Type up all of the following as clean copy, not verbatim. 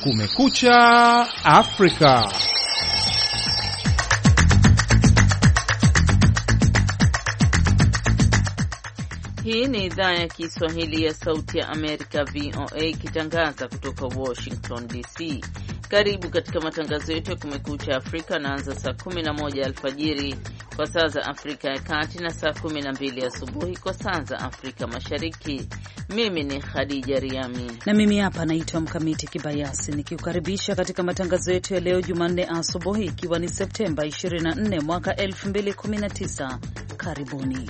Kumekucha Afrika. Hii ni idhaa ya Kiswahili ya Sauti ya Amerika, VOA, ikitangaza kutoka Washington DC. Karibu katika matangazo yetu ya Kumekucha Afrika. Naanza saa 11 alfajiri kwa saa za Afrika ya Kati na saa 12 asubuhi kwa saa za Afrika Mashariki. Mimi ni Khadija Riami na mimi hapa naitwa Mkamiti Kibayasi, nikiukaribisha katika matangazo yetu ya leo Jumanne asubuhi, ikiwa ni Septemba 24 mwaka 2019. Karibuni.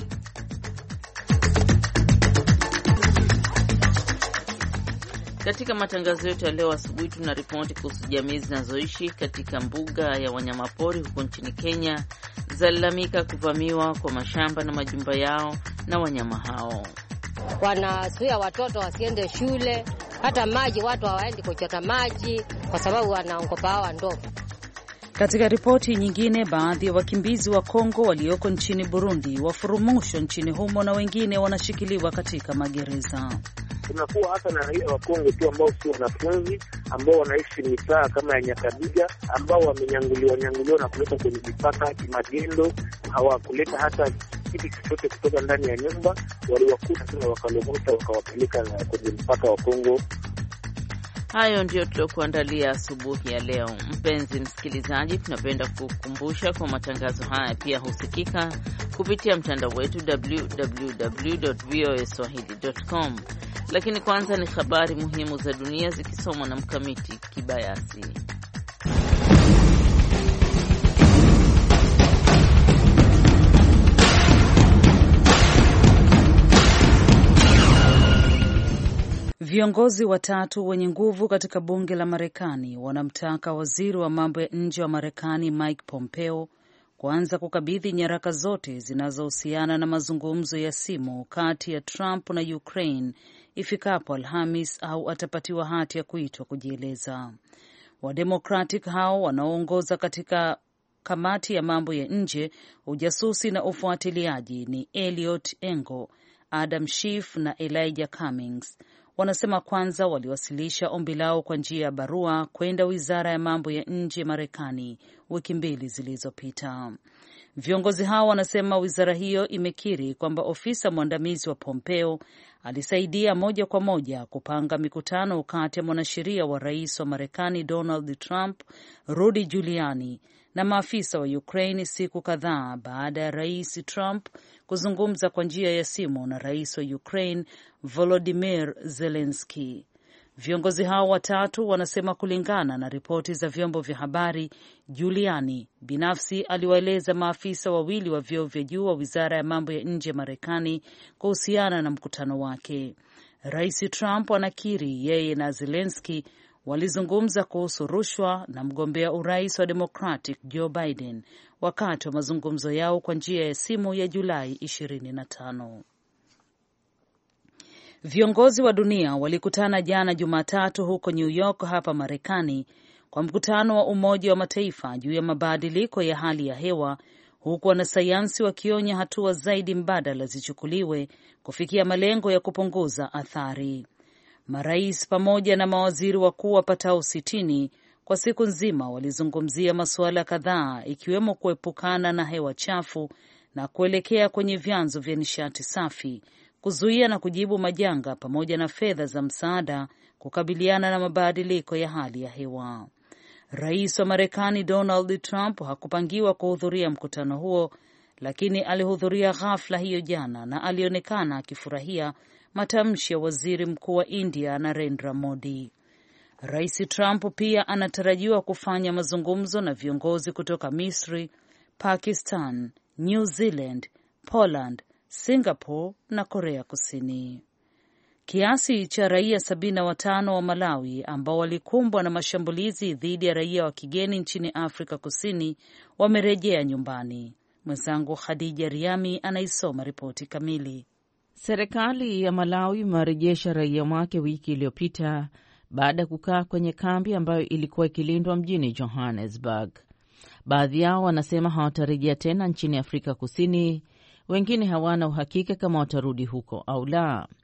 Katika matangazo yetu ya leo asubuhi tuna ripoti kuhusu jamii zinazoishi katika mbuga ya wanyamapori huko nchini Kenya zalalamika kuvamiwa kwa mashamba na majumba yao na wanyama hao. Wanazuia watoto wasiende shule, hata maji watu hawaendi kuchota maji kwa sababu wanaongopa hawa ndovu. Katika ripoti nyingine, baadhi ya wakimbizi wa Kongo walioko nchini Burundi wafurumushwa nchini humo na wengine wanashikiliwa katika magereza. Tunakuwa hata na raia wa Kongo tu ambao sio wanafunzi, ambao wanaishi mitaa kama ya Nyakabiga, ambao wamenyanguliwa na kuleta kwenye mipaka kimagendo, hawakuleta hata kitu chochote kutoka ndani ya nyumba, waliwakuta tena wakalomota wakawapeleka kwenye mpaka wa Kongo. Hayo ndio tuliokuandalia asubuhi ya leo. Mpenzi msikilizaji, tunapenda kukukumbusha kwa matangazo haya pia husikika kupitia mtandao wetu www.voaswahili.com. Lakini kwanza ni habari muhimu za dunia zikisomwa na Mkamiti Kibayasi. Viongozi watatu wenye nguvu katika bunge la Marekani wanamtaka waziri wa mambo ya nje wa Marekani Mike Pompeo kuanza kukabidhi nyaraka zote zinazohusiana na mazungumzo ya simu kati ya Trump na Ukraine ifikapo Alhamis au atapatiwa hati ya kuitwa kujieleza. Wademokratic hao wanaoongoza katika kamati ya mambo ya nje, ujasusi na ufuatiliaji ni Eliot Engel, Adam Schiff na Elijah Cummings. Wanasema kwanza waliwasilisha ombi lao kwa njia ya barua kwenda wizara ya mambo ya nje Marekani wiki 2 zilizopita. Viongozi hao wanasema wizara hiyo imekiri kwamba ofisa mwandamizi wa Pompeo alisaidia moja kwa moja kupanga mikutano kati ya mwanasheria wa rais wa Marekani Donald Trump, Rudy Giuliani, na maafisa wa Ukraine siku kadhaa baada ya rais Trump kuzungumza kwa njia ya simu na rais wa Ukraine Volodymyr Zelensky. Viongozi hao watatu wanasema kulingana na ripoti za vyombo vya habari, Giuliani binafsi aliwaeleza maafisa wawili wa vyeo vya juu wa wizara ya mambo ya nje ya Marekani kuhusiana na mkutano wake. Rais Trump anakiri yeye na Zelensky walizungumza kuhusu rushwa na mgombea urais wa Democratic Joe Biden wakati wa mazungumzo yao kwa njia ya simu ya Julai 25. Viongozi wa dunia walikutana jana Jumatatu huko New York hapa Marekani kwa mkutano wa Umoja wa Mataifa juu ya mabadiliko ya hali ya hewa, huku wanasayansi wakionya hatua zaidi mbadala zichukuliwe kufikia malengo ya kupunguza athari. Marais pamoja na mawaziri wakuu wapatao 60 kwa siku nzima walizungumzia masuala kadhaa, ikiwemo kuepukana na hewa chafu na kuelekea kwenye vyanzo vya nishati safi, kuzuia na kujibu majanga, pamoja na fedha za msaada kukabiliana na mabadiliko ya hali ya hewa. Rais wa Marekani Donald Trump hakupangiwa kuhudhuria mkutano huo, lakini alihudhuria ghafla hiyo jana na alionekana akifurahia matamshi ya waziri mkuu wa India Narendra Modi. Rais Trump pia anatarajiwa kufanya mazungumzo na viongozi kutoka Misri, Pakistan, New Zealand, Poland, Singapore na Korea Kusini. Kiasi cha raia 75 wa Malawi ambao walikumbwa na mashambulizi dhidi ya raia wa kigeni nchini Afrika Kusini wamerejea nyumbani. Mwenzangu Khadija Riami anaisoma ripoti kamili. Serikali ya Malawi imewarejesha raia wake wiki iliyopita baada ya kukaa kwenye kambi ambayo ilikuwa ikilindwa mjini Johannesburg. Baadhi yao wanasema hawatarejea tena nchini Afrika Kusini, wengine hawana uhakika kama watarudi huko au la.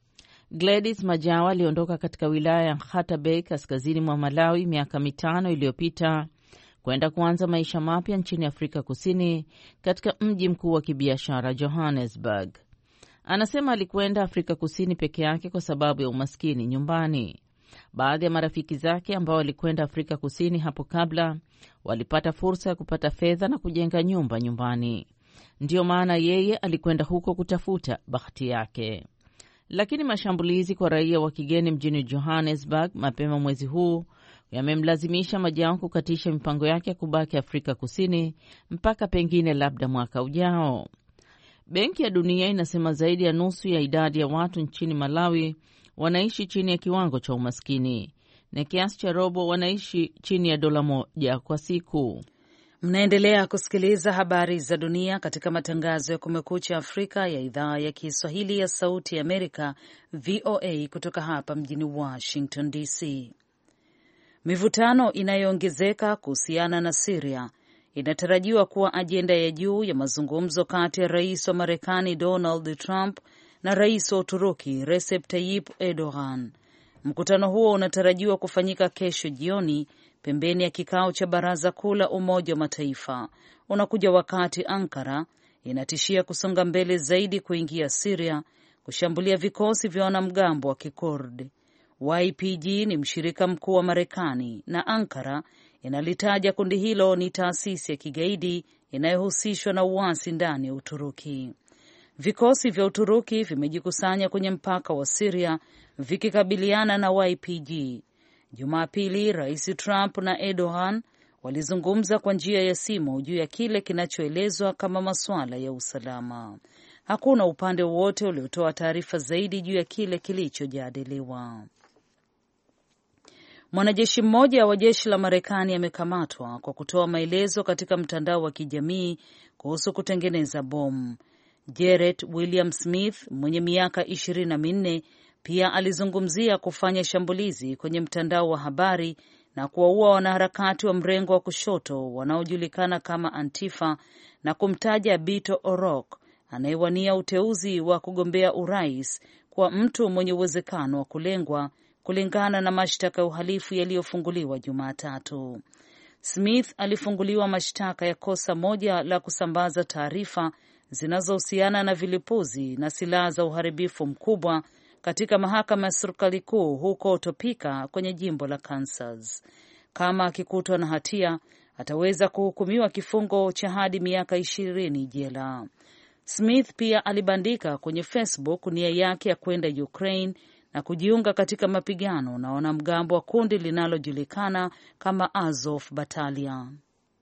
Gladys Majawa aliondoka katika wilaya ya Nhata Bay kaskazini mwa Malawi miaka 5 iliyopita kwenda kuanza maisha mapya nchini Afrika Kusini katika mji mkuu wa kibiashara Johannesburg. Anasema alikwenda Afrika Kusini peke yake kwa sababu ya umaskini nyumbani. Baadhi ya marafiki zake ambao walikwenda Afrika Kusini hapo kabla walipata fursa ya kupata fedha na kujenga nyumba nyumbani. Ndiyo maana yeye alikwenda huko kutafuta bahati yake. Lakini mashambulizi kwa raia wa kigeni mjini Johannesburg mapema mwezi huu yamemlazimisha Majawa kukatisha mipango yake ya kubaki Afrika Kusini mpaka pengine labda mwaka ujao. Benki ya Dunia inasema zaidi ya nusu ya idadi ya watu nchini Malawi wanaishi chini ya kiwango cha umaskini na kiasi cha robo wanaishi chini ya $1 kwa siku. Mnaendelea kusikiliza habari za dunia katika matangazo ya Kumekucha Afrika ya idhaa ya Kiswahili ya Sauti ya Amerika, VOA, kutoka hapa mjini Washington DC. Mivutano inayoongezeka kuhusiana na Syria inatarajiwa kuwa ajenda ya juu ya mazungumzo kati ya rais wa Marekani Donald Trump na rais wa Uturuki Recep Tayyip Erdogan. Mkutano huo unatarajiwa kufanyika kesho jioni pembeni ya kikao cha Baraza Kuu la Umoja wa Mataifa. Unakuja wakati Ankara inatishia kusonga mbele zaidi kuingia Syria kushambulia vikosi vya wanamgambo wa Kikurdi. YPG ni mshirika mkuu wa Marekani na Ankara inalitaja kundi hilo ni taasisi ya kigaidi inayohusishwa na uasi ndani ya Uturuki. Vikosi vya Uturuki vimejikusanya kwenye mpaka wa Syria vikikabiliana na YPG. Jumapili, Rais Trump na Erdogan walizungumza kwa njia ya simu juu ya kile kinachoelezwa kama masuala ya usalama. Hakuna upande wowote uliotoa taarifa zaidi juu ya kile kilichojadiliwa. Mwanajeshi mmoja wa jeshi la Marekani amekamatwa kwa kutoa maelezo katika mtandao wa kijamii kuhusu kutengeneza bomu. Jarrett William Smith mwenye miaka 24 pia alizungumzia kufanya shambulizi kwenye mtandao wa habari na kuwaua wanaharakati wa mrengo wa kushoto wanaojulikana kama Antifa na kumtaja Beto O'Rourke anayewania uteuzi wa kugombea urais kwa mtu mwenye uwezekano wa kulengwa kulingana na mashtaka ya uhalifu yaliyofunguliwa Jumatatu. Smith alifunguliwa mashtaka ya kosa moja la kusambaza taarifa zinazohusiana na vilipuzi na silaha za uharibifu mkubwa katika mahakama ya serikali kuu huko Topeka kwenye jimbo la Kansas. Kama akikutwa na hatia, ataweza kuhukumiwa kifungo cha hadi miaka 20 jela. Smith pia alibandika kwenye Facebook nia yake ya kwenda Ukraine na kujiunga katika mapigano na wanamgambo wa kundi linalojulikana kama Azov Battalion.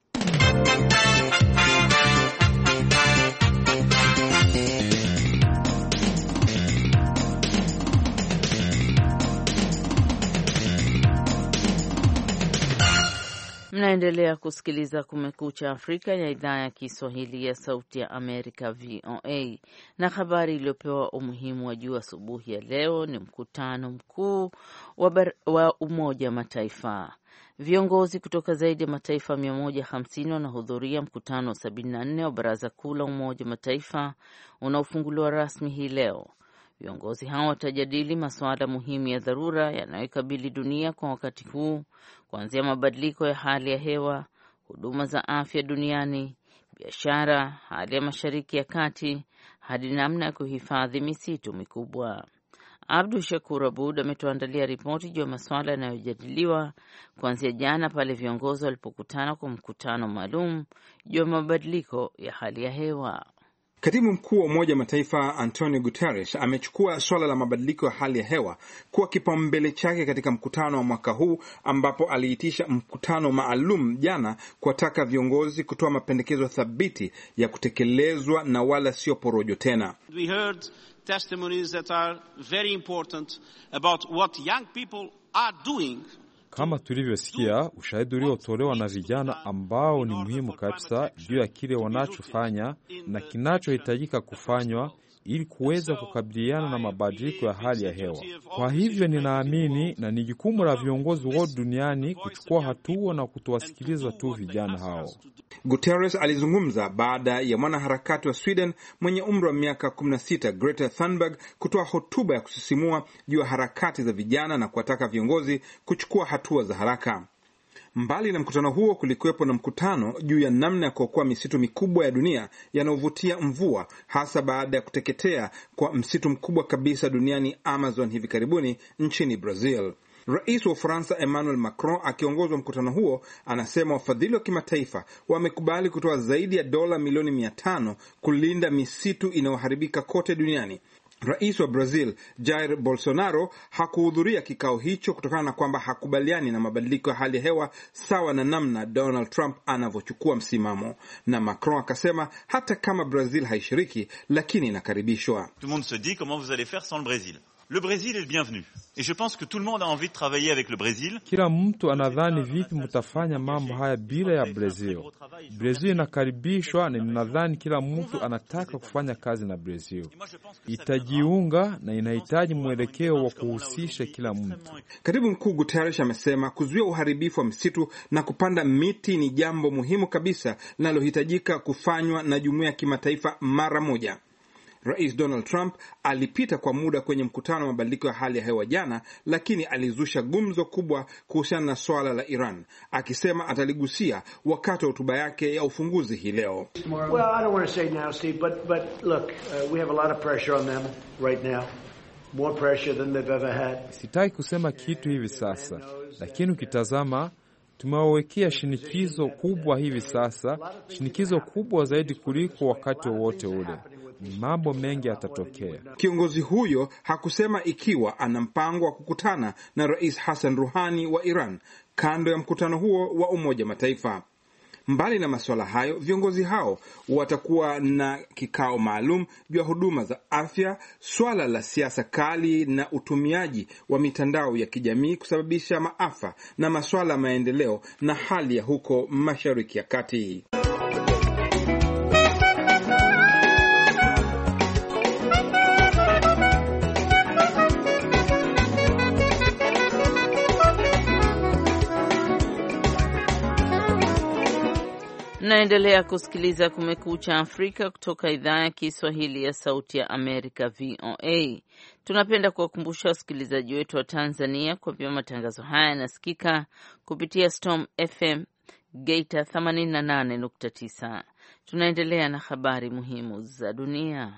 Mnaendelea kusikiliza Kumekucha Afrika ya idhaa ya Kiswahili ya Sauti ya Amerika, VOA. Na habari iliyopewa umuhimu wa juu asubuhi ya leo ni mkutano mkuu wa Umoja wa Mataifa. Viongozi kutoka zaidi ya mataifa 150 wanahudhuria mkutano wa 74 wa Baraza Kuu la Umoja wa Mataifa unaofunguliwa rasmi hii leo. Viongozi hao watajadili masuala muhimu ya dharura yanayokabili dunia kwa wakati huu, kuanzia mabadiliko ya hali ya hewa, huduma za afya duniani, biashara, hali ya Mashariki ya Kati, hadi namna ya kuhifadhi misitu mikubwa. Abdu Shakur Abud ametuandalia ripoti juu ya masuala yanayojadiliwa kuanzia jana pale viongozi walipokutana kwa mkutano maalum juu ya mabadiliko ya hali ya hewa. Katibu mkuu wa Umoja wa Mataifa Antonio Guterres amechukua suala la mabadiliko ya hali ya hewa kuwa kipaumbele chake katika mkutano wa mwaka huu, ambapo aliitisha mkutano maalum jana kuwataka viongozi kutoa mapendekezo thabiti ya kutekelezwa na wala sio porojo tena. We heard testimonies that are very important about what young people are doing. Kama tulivyosikia, ushahidi uliotolewa na vijana ambao ni muhimu kabisa juu ya kile wanachofanya na kinachohitajika kufanywa ili kuweza kukabiliana na mabadiliko ya hali ya hewa. Kwa hivyo ninaamini na ni jukumu la viongozi wote duniani kuchukua hatua na kutowasikiliza tu vijana hao. Guterres alizungumza baada ya mwanaharakati wa Sweden mwenye umri wa miaka 16 Greta Thunberg kutoa hotuba ya kusisimua juu ya harakati za vijana na kuwataka viongozi kuchukua hatua za haraka. Mbali na mkutano huo, kulikuwepo na mkutano juu ya namna ya kuokoa misitu mikubwa ya dunia yanayovutia mvua, hasa baada ya kuteketea kwa msitu mkubwa kabisa duniani Amazon hivi karibuni nchini Brazil. Rais wa Ufaransa Emmanuel Macron akiongozwa mkutano huo anasema wafadhili wa kimataifa wamekubali kutoa zaidi ya dola milioni 500 kulinda misitu inayoharibika kote duniani. Rais wa Brazil Jair Bolsonaro hakuhudhuria kikao hicho kutokana na kwamba hakubaliani na mabadiliko ya hali ya hewa sawa na namna Donald Trump anavyochukua msimamo. Na Macron akasema hata kama Brazil haishiriki lakini inakaribishwa. Tout le monde se dit comment vous allez faire sans le Brésil. Le Brésil est le bienvenu. Et je pense que tout le monde a envie de travailler avec le Brésil. Kila mtu anadhani vipi mtafanya mambo haya bila ya Brazil. Brazil inakaribishwa na ninadhani kila mtu anataka kufanya kazi na Brazil. Itajiunga na inahitaji mwelekeo wa kuhusisha kila mtu. Katibu Mkuu Guterres amesema kuzuia uharibifu wa misitu na kupanda miti ni jambo muhimu kabisa linalohitajika kufanywa na jumuiya ya kimataifa mara moja. Rais Donald Trump alipita kwa muda kwenye mkutano wa mabadiliko ya hali ya hewa jana, lakini alizusha gumzo kubwa kuhusiana na swala la Iran, akisema ataligusia wakati wa hotuba yake ya ufunguzi hii leo. Well, I don't want to say now, Steve, but look, we have a lot of pressure on them right now. More pressure than they've ever had. Sitaki kusema kitu hivi sasa, lakini ukitazama tumewawekea shinikizo kubwa hivi sasa, shinikizo kubwa zaidi kuliko wakati wowote ule. Mambo mengi yatatokea. Kiongozi huyo hakusema ikiwa ana mpango wa kukutana na Rais Hassan Rouhani wa Iran kando ya mkutano huo wa Umoja Mataifa. Mbali na masuala hayo, viongozi hao watakuwa na kikao maalum juu ya huduma za afya, swala la siasa kali na utumiaji wa mitandao ya kijamii kusababisha maafa, na masuala ya maendeleo na hali ya huko Mashariki ya Kati. Mnaendelea kusikiliza Kumekucha Afrika kutoka idhaa ya Kiswahili ya Sauti ya Amerika, VOA. Tunapenda kuwakumbusha wasikilizaji wetu wa Tanzania kwamba matangazo haya yanasikika kupitia Storm FM Geita 88.9. Tunaendelea na habari muhimu za dunia.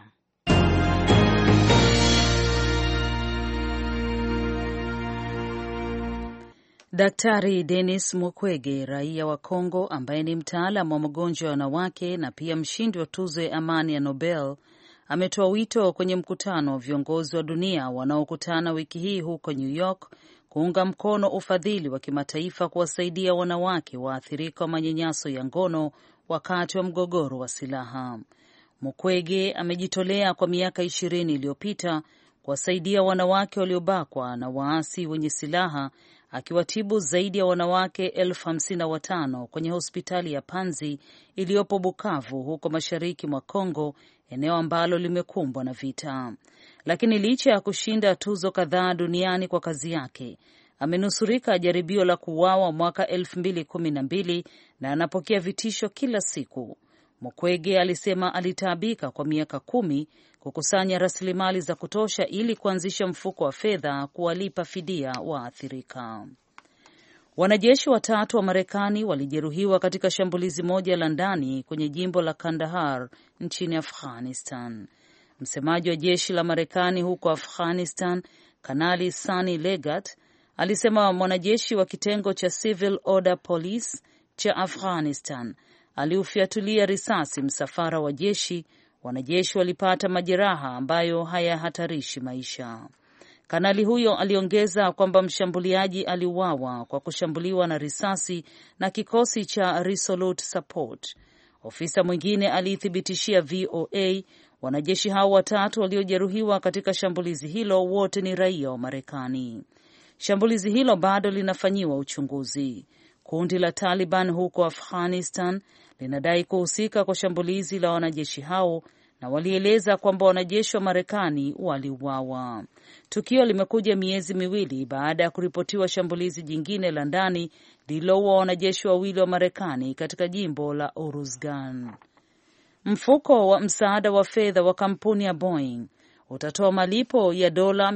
Daktari Denis Mukwege, raia wa Kongo ambaye ni mtaalamu wa magonjwa ya wanawake na pia mshindi wa tuzo ya amani ya Nobel, ametoa wito kwenye mkutano wa viongozi wa dunia wanaokutana wiki hii huko New York kuunga mkono ufadhili wa kimataifa kuwasaidia wanawake waathirika wa manyanyaso ya ngono wakati wa mgogoro wa silaha. Mukwege amejitolea kwa miaka 20 iliyopita kuwasaidia wanawake waliobakwa na waasi wenye silaha, akiwatibu zaidi ya wanawake 55,000 kwenye hospitali ya Panzi iliyopo Bukavu huko mashariki mwa Kongo, eneo ambalo limekumbwa na vita. Lakini licha ya kushinda tuzo kadhaa duniani kwa kazi yake, amenusurika jaribio la kuuawa mwaka 2012 na anapokea vitisho kila siku. Mukwege alisema alitaabika kwa miaka 10 kukusanya rasilimali za kutosha ili kuanzisha mfuko wa fedha kuwalipa fidia waathirika. Wanajeshi 3 wa Marekani walijeruhiwa katika shambulizi moja la ndani kwenye jimbo la Kandahar nchini Afghanistan. Msemaji wa jeshi la Marekani huko Afghanistan, Kanali Sunny Legat, alisema mwanajeshi wa kitengo cha Civil Order Police cha Afghanistan aliufiatulia risasi msafara wa jeshi. Wanajeshi walipata majeraha ambayo hayahatarishi maisha. Kanali huyo aliongeza kwamba mshambuliaji aliuawa kwa kushambuliwa na risasi na kikosi cha Resolute Support. Ofisa mwingine aliithibitishia VOA wanajeshi hao 3 waliojeruhiwa katika shambulizi hilo wote ni raia wa Marekani. Shambulizi hilo bado linafanyiwa uchunguzi. Kundi la Taliban huko Afghanistan linadai kuhusika kwa shambulizi la wanajeshi hao na walieleza kwamba wanajeshi wa Marekani waliuawa. Tukio limekuja miezi miwili baada ya kuripotiwa shambulizi jingine la ndani lililoua wanajeshi wawili wa Marekani katika jimbo la Uruzgan. Mfuko wa msaada wa fedha wa kampuni ya Boeing utatoa malipo ya dola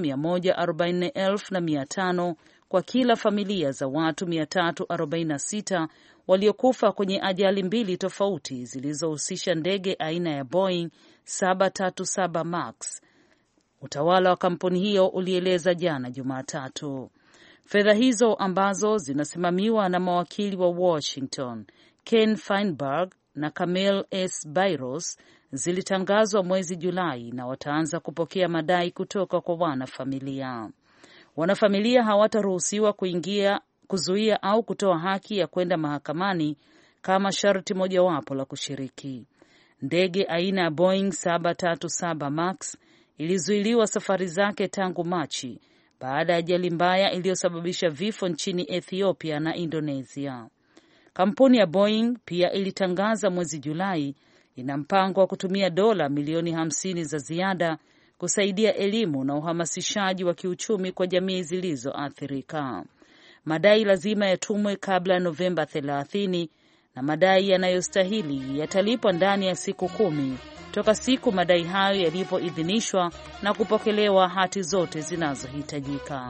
144,500 kwa kila familia za watu 346 waliokufa kwenye ajali mbili tofauti zilizohusisha ndege aina ya Boeing 737 Max. Utawala wa kampuni hiyo ulieleza jana Jumatatu. Fedha hizo ambazo zinasimamiwa na mawakili wa Washington, Ken Feinberg na Camille S. Byros, zilitangazwa mwezi Julai na wataanza kupokea madai kutoka kwa wanafamilia. Wanafamilia hawataruhusiwa kuzuia au kutoa haki ya kwenda mahakamani kama sharti mojawapo la kushiriki. Ndege aina ya Boeing 737 Max ilizuiliwa safari zake tangu Machi baada ya ajali mbaya iliyosababisha vifo nchini Ethiopia na Indonesia. Kampuni ya Boeing pia ilitangaza mwezi Julai ina mpango wa kutumia dola milioni 50 za ziada kusaidia elimu na uhamasishaji wa kiuchumi kwa jamii zilizoathirika. Madai lazima yatumwe kabla ya Novemba 30 na madai yanayostahili yatalipwa ndani ya siku 10 toka siku madai hayo yalipoidhinishwa na kupokelewa hati zote zinazohitajika.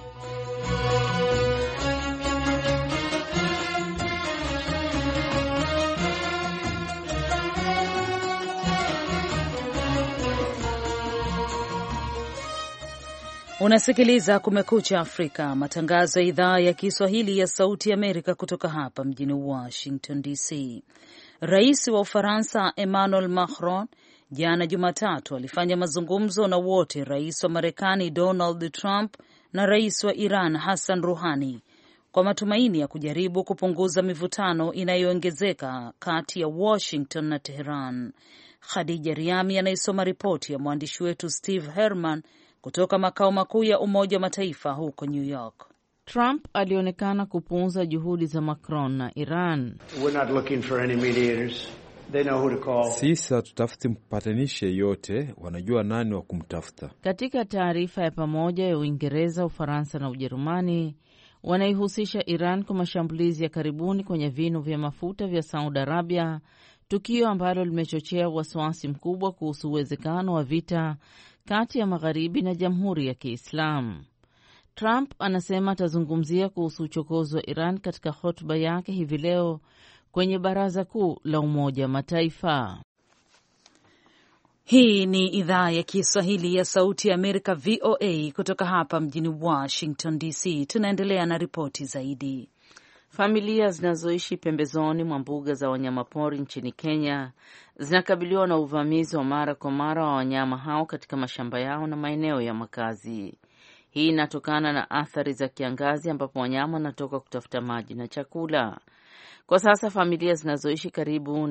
Unasikiliza Kumekucha Afrika, matangazo ya idhaa ya Kiswahili ya Sauti ya Amerika kutoka hapa mjini Washington DC. Rais wa Ufaransa Emmanuel Macron jana Jumatatu alifanya mazungumzo na wote rais wa Marekani Donald Trump na rais wa Iran Hassan Rouhani kwa matumaini ya kujaribu kupunguza mivutano inayoongezeka kati ya Washington na Tehran. Khadija Riami anaisoma ripoti ya mwandishi wetu Steve Herman kutoka makao makuu ya Umoja wa Mataifa huko New York. Trump alionekana kupuuza juhudi za Macron na Iran. Sisi hatutafuti mpatanishi yeyote, wanajua nani wa kumtafuta. Katika taarifa ya pamoja ya Uingereza, Ufaransa na Ujerumani wanaihusisha Iran kwa mashambulizi ya karibuni kwenye vinu vya mafuta vya Saudi Arabia, tukio ambalo limechochea wasiwasi mkubwa kuhusu uwezekano wa vita kati ya Magharibi na Jamhuri ya Kiislamu. Trump anasema atazungumzia kuhusu uchokozi wa Iran katika hotuba yake hivi leo kwenye Baraza Kuu la Umoja wa Mataifa. Hii ni idhaa ya Kiswahili ya Sauti ya Amerika, VOA, kutoka hapa mjini Washington DC. Tunaendelea na ripoti zaidi. Familia zinazoishi pembezoni mwa mbuga za wanyamapori nchini Kenya zinakabiliwa na uvamizi wa mara kwa mara wa wanyama hao katika mashamba yao na maeneo ya makazi. Hii inatokana na athari za kiangazi ambapo wanyama wanatoka kutafuta maji na chakula. Kwa sasa familia zinazoishi karibu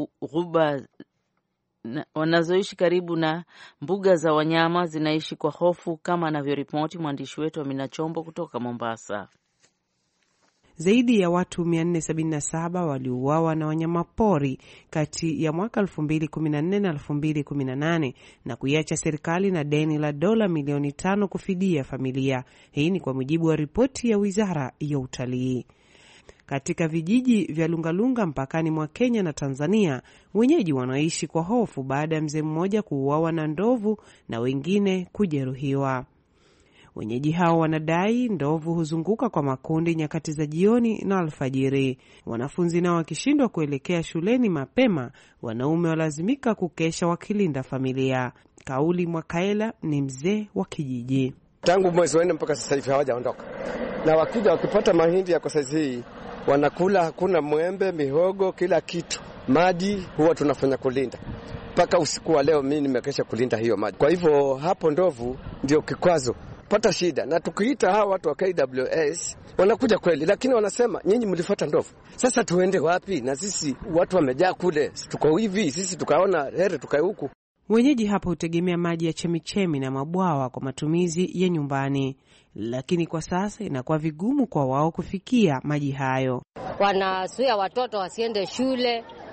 na mbuga za wanyama zinaishi kwa hofu, kama anavyoripoti mwandishi wetu Amina Chombo kutoka Mombasa. Zaidi ya watu 477 waliuawa na wanyamapori kati ya mwaka 2014 na 2018 na kuiacha serikali na deni la dola milioni 5 kufidia familia. Hii ni kwa mujibu wa ripoti ya Wizara ya Utalii. Katika vijiji vya Lungalunga mpakani mwa Kenya na Tanzania, wenyeji wanaishi kwa hofu baada ya mzee mmoja kuuawa na ndovu na wengine kujeruhiwa. Wenyeji hao wanadai ndovu huzunguka kwa makundi nyakati za jioni na alfajiri. Wanafunzi nao wakishindwa kuelekea shuleni mapema, wanaume walazimika kukesha wakilinda familia. Kauli Mwakaela ni mzee wa kijiji. Tangu mwezi wa 4 mpaka sasa hivi hawajaondoka. Na wakija wakipata mahindi ya kosa hii wanakula, hakuna mwembe, mihogo, kila kitu. Maji huwa tunafanya kulinda. Mpaka usiku wa leo mimi nimekesha kulinda hiyo maji. Kwa hivyo hapo ndovu ndio kikwazo. Pata shida. Na tukiita hawa watu wa KWS wanakuja kweli, lakini wanasema nyinyi mlifuata ndovu. Sasa tuende wapi? Na sisi watu wamejaa kule, tuko hivi, sisi tukaona heri tukae huku. Wenyeji hapo hutegemea maji ya chemichemi na mabwawa kwa matumizi ya nyumbani, lakini kwa sasa inakuwa vigumu kwa wao kufikia maji hayo. Wanazuia watoto wasiende shule,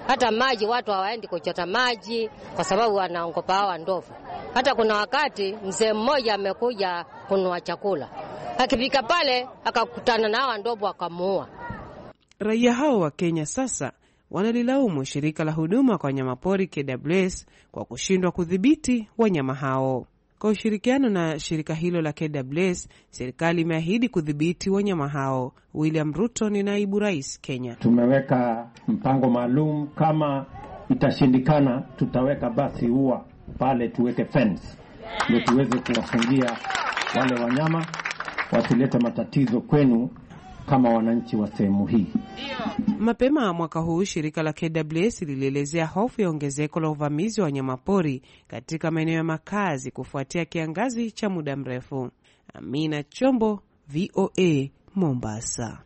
hata maji watu hawaendi kuchota maji kwa sababu wanaongopa hawa ndovu. Hata kuna wakati mzee mmoja amekuja kununua chakula, akifika pale akakutana na hawa ndovu akamuua. Raia hao wa Kenya sasa wanalilaumu shirika la huduma kwa wanyamapori KWS kwa kushindwa kudhibiti wanyama hao. Kwa ushirikiano na shirika hilo la KWS, serikali imeahidi kudhibiti wanyama hao. William Ruto ni naibu rais Kenya. Tumeweka mpango maalum, kama itashindikana tutaweka basi ua pale, tuweke fence ndio tuweze kuwafungia wale wanyama wasilete matatizo kwenu kama wananchi wa sehemu hii. Mapema mwaka huu shirika la KWS lilielezea hofu ya ongezeko la uvamizi wa wanyamapori katika maeneo ya makazi kufuatia kiangazi cha muda mrefu. Amina Chombo, VOA, Mombasa.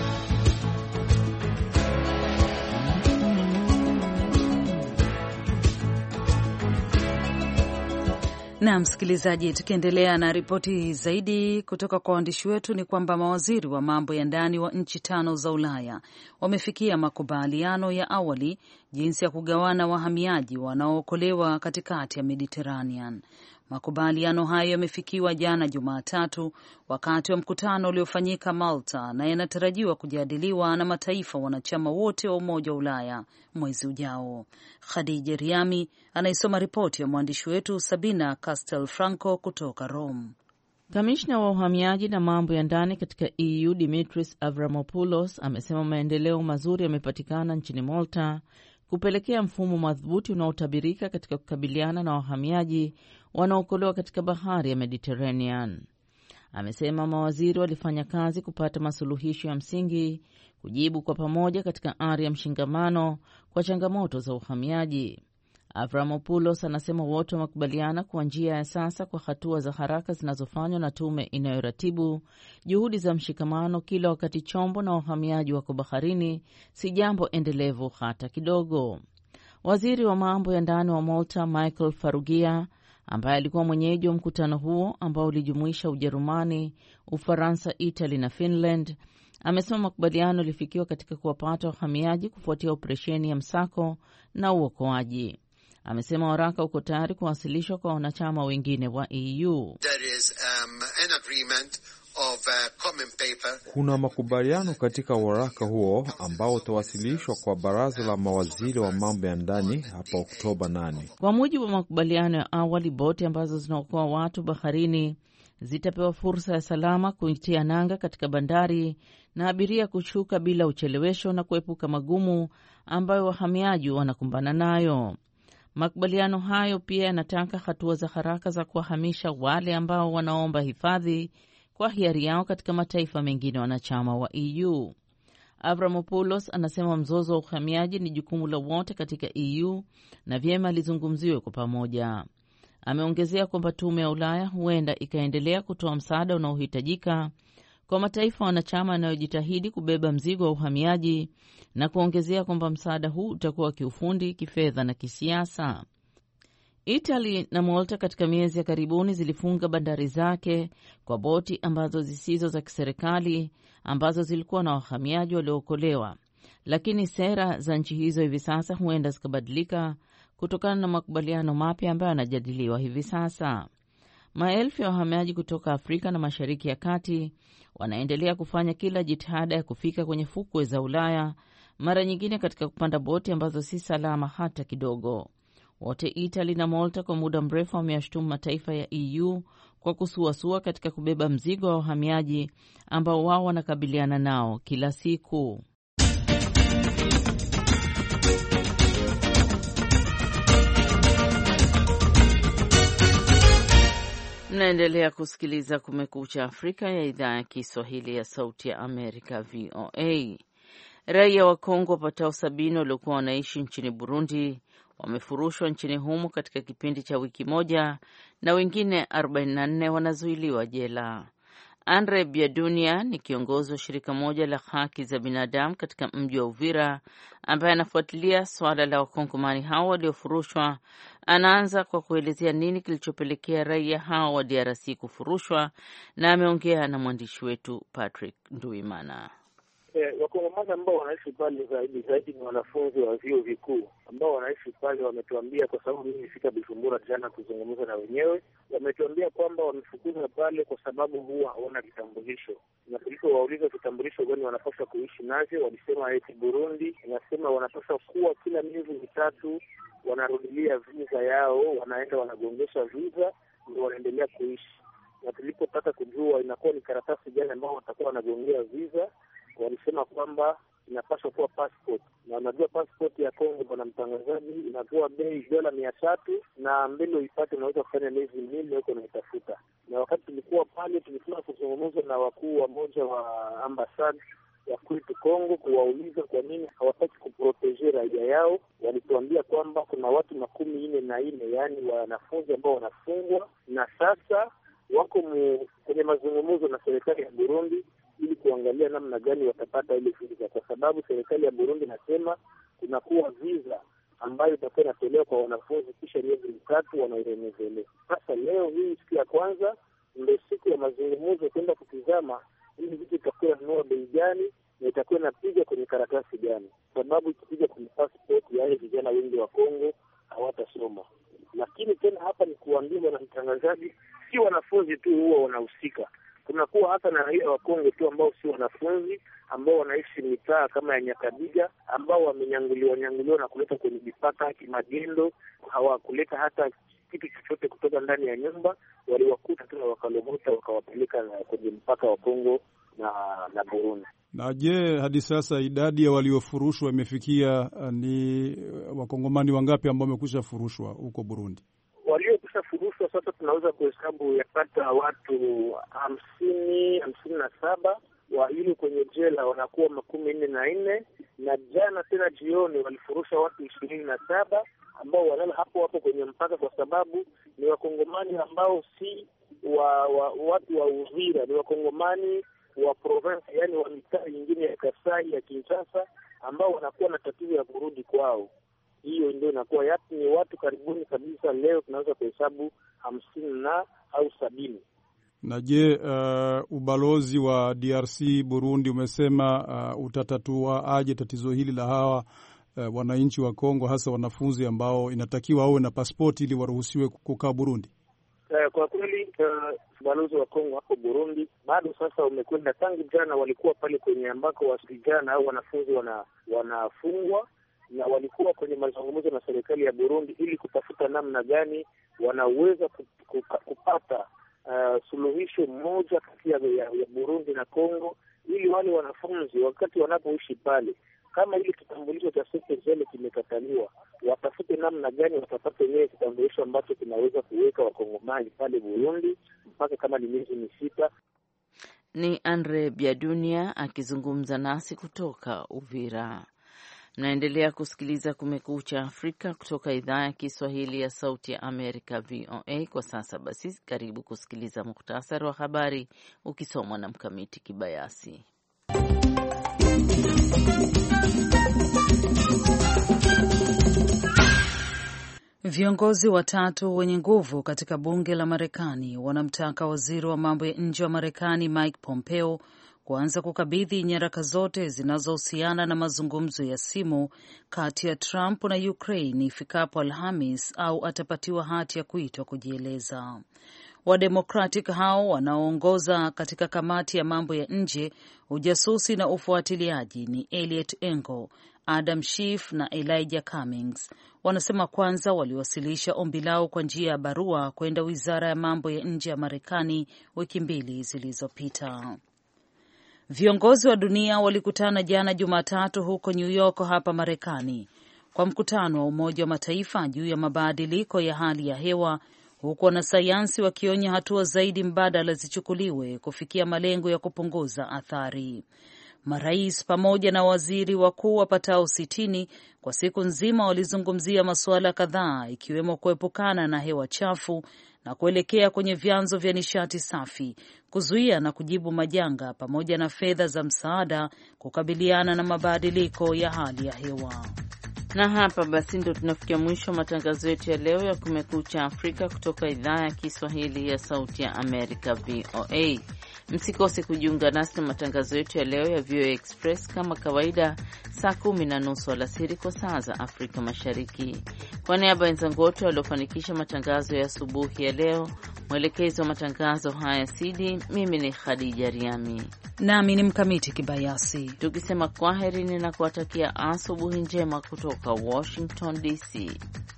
Na msikilizaji, tukiendelea na ripoti zaidi kutoka kwa waandishi wetu ni kwamba mawaziri wa mambo ya ndani wa nchi 5 za Ulaya wamefikia makubaliano ya awali jinsi ya kugawana wahamiaji wanaookolewa katikati ya Mediterranean. Makubaliano hayo yamefikiwa jana Jumatatu wakati wa mkutano uliofanyika Malta na yanatarajiwa kujadiliwa na mataifa wanachama wote wa Umoja wa Ulaya mwezi ujao. Khadija Riami anaisoma ripoti ya mwandishi wetu Sabina Castel Franco kutoka Rome. Kamishna wa uhamiaji na mambo ya ndani katika EU Dimitris Avramopoulos amesema maendeleo mazuri yamepatikana nchini Malta kupelekea mfumo madhubuti unaotabirika katika kukabiliana na wahamiaji wanaokolewa katika bahari ya Mediterranean. Amesema mawaziri walifanya kazi kupata masuluhisho ya msingi, kujibu kwa pamoja katika ari ya mshikamano kwa changamoto za uhamiaji. Avramopoulos anasema wote wamekubaliana kwa njia ya sasa kwa hatua za haraka zinazofanywa na tume inayoratibu juhudi za mshikamano kila wakati chombo na wahamiaji wako baharini si jambo endelevu hata kidogo. Waziri wa mambo ya ndani wa Malta Michael Farugia, ambaye alikuwa mwenyeji wa mkutano huo ambao ulijumuisha Ujerumani, Ufaransa, Italy na Finland, amesema makubaliano yalifikiwa katika kuwapata wahamiaji kufuatia operesheni ya msako na uokoaji. Amesema waraka uko tayari kuwasilishwa kwa wanachama wengine wa EU. Kuna makubaliano katika waraka huo ambao utawasilishwa kwa baraza la mawaziri wa mambo ya ndani hapa Oktoba 8. Kwa mujibu wa makubaliano ya awali, boti ambazo zinaokoa watu baharini zitapewa fursa ya salama kuitia nanga katika bandari na abiria kushuka bila uchelewesho na kuepuka magumu ambayo wahamiaji wanakumbana nayo. Makubaliano hayo pia yanataka hatua za haraka za kuwahamisha wale ambao wanaomba hifadhi kwa hiari yao katika mataifa mengine wanachama wa EU. Avramopoulos anasema mzozo wa uhamiaji ni jukumu la wote katika EU na vyema lizungumziwe kwa pamoja. Ameongezea kwamba tume ya Ulaya huenda ikaendelea kutoa msaada unaohitajika kwa mataifa wanachama yanayojitahidi kubeba mzigo wa uhamiaji na kuongezea kwamba msaada huu utakuwa kiufundi, kifedha na kisiasa. Italy na Malta katika miezi ya karibuni zilifunga bandari zake kwa boti ambazo zisizo za kiserikali ambazo zilikuwa na wahamiaji waliookolewa, lakini sera za nchi hizo hivi sasa huenda zikabadilika kutokana na makubaliano mapya ambayo yanajadiliwa hivi sasa. Maelfu ya wahamiaji kutoka Afrika na Mashariki ya Kati wanaendelea kufanya kila jitihada ya kufika kwenye fukwe za Ulaya, mara nyingine katika kupanda boti ambazo si salama hata kidogo. Wote Italy na Malta kwa muda mrefu wameyashutumu mataifa ya EU kwa kusuasua katika kubeba mzigo wa wahamiaji ambao wao wanakabiliana nao kila siku. Mnaendelea kusikiliza Kumekucha Afrika ya idhaa ya Kiswahili ya Sauti ya Amerika, VOA. Raia wa Kongo wapatao 70 waliokuwa wanaishi nchini Burundi wamefurushwa nchini humo katika kipindi cha wiki moja na wengine 44 wanazuiliwa jela. Andre Biadunia ni kiongozi wa shirika moja la haki za binadamu katika mji wa Uvira ambaye anafuatilia swala la wakongomani hao waliofurushwa. Anaanza kwa kuelezea nini kilichopelekea raia hao wa DRC kufurushwa, na ameongea na mwandishi wetu Patrick Nduimana. Wakongomani ambao wanaishi pale zaidi ni wanafunzi wa vyuo vikuu ambao wanaishi pale. Wametuambia, kwa sababu mimi nilifika Bujumbura jana kuzungumza na wenyewe, wametuambia kwamba wamefukuzwa pale kwa sababu huwa hawana vitambulisho, na tulipowauliza vitambulisho gani wanapaswa kuishi navyo, walisema eti Burundi inasema wanapaswa kuwa kila miezi mitatu wanarudilia visa yao, wanaenda wanagongesha visa ndio wanaendelea kuishi. Na tulipotaka kujua inakuwa ni karatasi gani ambao watakuwa wanagongea visa, walisema kwamba inapaswa kuwa passport. Na unajua passport ya Kongo, bwana mtangazaji, inakuwa bei $300, na mbele uipate unaweza kufanya miezi 4 huko unaitafuta. Na wakati tulikuwa pale, tulikuwa kuzungumza na wakuu wa moja wa ambasada ya kwetu Kongo kuwauliza kwa nini hawataki kuprotege raia yao. Walituambia kwamba kuna watu 44, yaani wanafunzi ambao wanafungwa, na sasa wako kwenye mazungumzo na serikali ya Burundi ili kuangalia namna gani watapata ile visa, kwa sababu serikali ya Burundi nasema kunakuwa visa ambayo itakuwa inatolewa kwa wanafunzi kisha miezi 3 wanairenezelea. Sasa leo hii siku ya kwanza ndio siku ya mazungumzo kwenda kutizama ili vitu itakuwa nunua bei gani na itakuwa inapiga kwenye karatasi gani, sababu ikipiga kwenye passport yale vijana wengi wa Kongo hawatasoma. Lakini tena hapa ni kuambiwa na mtangazaji, si wanafunzi tu huwa wanahusika, kunakuwa hata na raia wa Kongo tu ambao si wanafunzi, ambao wanaishi mitaa kama ya Nyakabiga, ambao wamenyanguliwa na kuleta kwenye mipaka kimagendo, hawakuleta hata kitu chochote kutoka ndani ya nyumba, waliwakuta tu wakalomota wakawapeleka kwenye mpaka wa Kongo na Burundi. Na je, hadi sasa idadi ya waliofurushwa imefikia ni wakongomani wangapi ambao wamekwisha furushwa huko Burundi? Waliokwisha furushwa sasa tunaweza kuhesabu yapata watu 57 ili kwenye jela wanakuwa 44, na jana tena jioni walifurusha watu 27 ambao walala hapo kwenye mpaka, kwa sababu ni wakongomani ambao si watu wa Uvira, ni wakongomani wa province, yani wa mitaa nyingine ya Kasai, ya Kinshasa, ambao wanakuwa na tatizo ya kurudi kwao. Hiyo ndio inakuwa ni watu karibuni kabisa. Leo tunaweza kuhesabu 50 au 70. Na je, ubalozi wa DRC Burundi umesema utatatua aje tatizo hili la hawa wananchi wa Kongo, hasa wanafunzi ambao inatakiwa wawe na pasipoti ili waruhusiwe kukaa Burundi? Kwa kweli ubalozi wa Kongo hapo Burundi bado sasa umekwenda, tangu jana walikuwa pale kwenye ambako vijana au wanafunzi wanafungwa, na walikuwa kwenye mazungumzo na serikali ya Burundi ili kutafuta namna gani wanaweza kupata suluhisho moja kati ya Burundi na Kongo, ili wale wanafunzi wakati wanapoishi pale, kama ile kitambulisho cha CPGL kimekataliwa, watafute namna gani watapata yenyewe kitambulisho ambacho kinaweza kuweka wakongomani pale Burundi mpaka kama ni miezi 6. Ni Andre Biadunia akizungumza nasi kutoka Uvira. Mnaendelea kusikiliza Kumekucha Afrika kutoka idhaa ya Kiswahili ya Sauti ya Amerika, VOA. Kwa sasa basi, karibu kusikiliza muhtasari wa habari ukisomwa na Mkamiti Kibayasi. Viongozi watatu wenye nguvu katika bunge la Marekani wanamtaka waziri wa mambo ya nje wa Marekani Mike Pompeo kuanza kukabidhi nyaraka zote zinazohusiana na mazungumzo ya simu kati ya Trump na Ukraine ifikapo Alhamis au atapatiwa hati ya kuitwa kujieleza. Wademokratic hao wanaoongoza katika kamati ya mambo ya nje, ujasusi na ufuatiliaji ni Eliot Engel, Adam Schiff na Elijah Cummings. Wanasema kwanza waliwasilisha ombi lao kwa njia ya barua kwenda Wizara ya Mambo ya Nje ya Marekani wiki 2 zilizopita. Viongozi wa dunia walikutana jana Jumatatu huko New York hapa Marekani kwa mkutano wa Umoja wa Mataifa juu ya mabadiliko ya hali ya hewa, huku wanasayansi wakionya hatua zaidi mbadala zichukuliwe kufikia malengo ya kupunguza athari. Marais pamoja na waziri wakuu wapatao 60 kwa siku nzima walizungumzia masuala kadhaa, ikiwemo kuepukana na hewa chafu na kuelekea kwenye vyanzo vya nishati safi, kuzuia na kujibu majanga, pamoja na fedha za msaada kukabiliana na mabadiliko ya hali ya hewa. Na hapa basi ndo tunafikia mwisho wa matangazo yetu ya leo ya Kumekucha Afrika kutoka idhaa ya Kiswahili ya Sauti ya Amerika, VOA. Msikose kujiunga nasi na matangazo yetu ya leo ya VOA Express kama kawaida saa 10:30 alasiri kwa saa za Afrika Mashariki. Kwa niaba ya wenzangu wote waliofanikisha matangazo ya asubuhi ya leo, mwelekezi wa matangazo haya Sidi, mimi ni Khadija Riami nami ni Mkamiti Kibayasi, tukisema kwaherini na kuwatakia asubuhi njema kutoka Washington DC.